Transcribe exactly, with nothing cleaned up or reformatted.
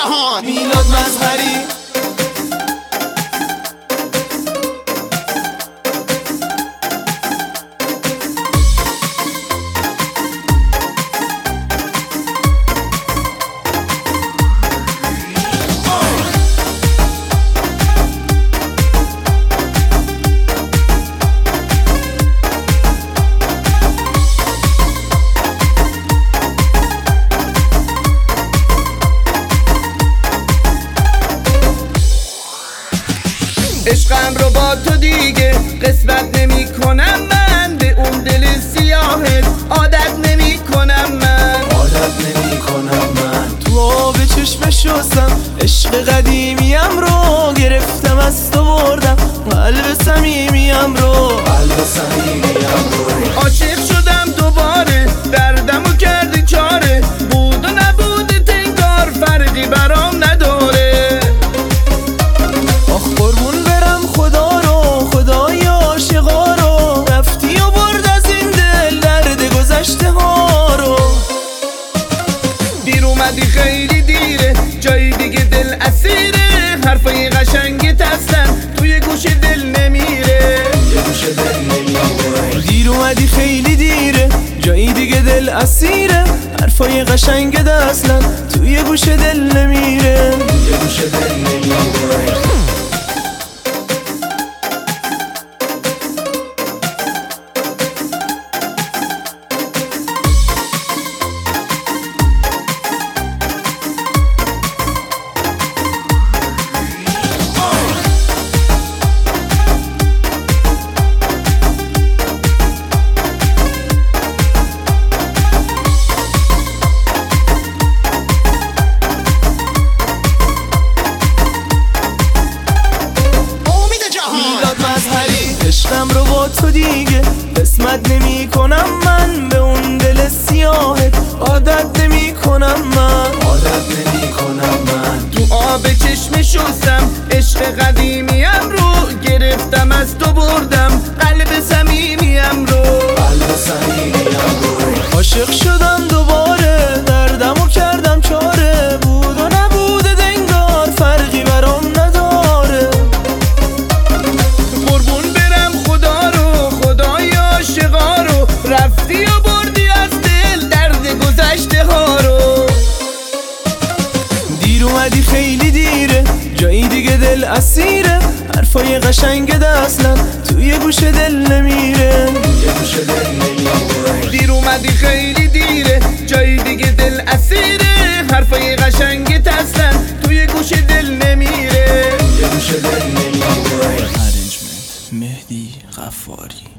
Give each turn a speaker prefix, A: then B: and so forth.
A: جهان.
B: میلاد مظهری. عشقم رو با تو دیگه قسمت نمی کنم من، به اون دل سیاهت عادت نمی کنم من،
C: عادت نمی کنم من.
B: تو آب چشم شستم عشق قدیمیم رو گرفتم از تو بردم، قلب صمیمیم رو
C: قلب صمیمیم رو
B: عاشق شدم دوباره، دردمو کردی چاره، بود و نبود تنگار فرقی برام نداره. آخ قربون برم خدا رو، خدای عاشقا رو، رفتی و برد از این دل درد گذشته ها رو. دیر اومدی خیلی دیره، جای دیگه دل اسیره، حرفای قشنگت اصلا توی گوش دل نمیره،
C: یه گوش دل نمیره.
B: دیر اومدی خیلی دیره، جایی دیگه دل اسیره، حرفای قشنگت اصلا توی گوش دل نمیره،
C: یه گوش دل نمیره. عشقم رو با تو دیگه قسمت نمی کنم من، به اون دل سیاهت عادت نمی کنم من، عادت نمی کنم من.
B: تو آب چشم شستم عشق قدیمیم رو گرفتم از تو بردم، قلب صمیمیم رو
C: قلب صمیمیم رو
B: عاشق شدم دوباره، دردمو کردم چاره، بود و نبود دنگار فرقی برام نداره. قربون برم خدا رو، خدای عاشقا رو، رفتی و بردی از دل درد گذشته ها رو. دیر اومدی خیلی دیره، جایی دیگه دل اسیره، حرفای قشنگت اصلا توی گوش دل نمیره،
C: یه گوش دل نمیره.
B: دیر اومدی خیلی دیره، جایی دیگه دل اسیره، حرفای قشنگت اصلا توی گوش دل نمیره،
C: یه گوش دل نمیره.
B: ارنجمنت مهدی غفاری.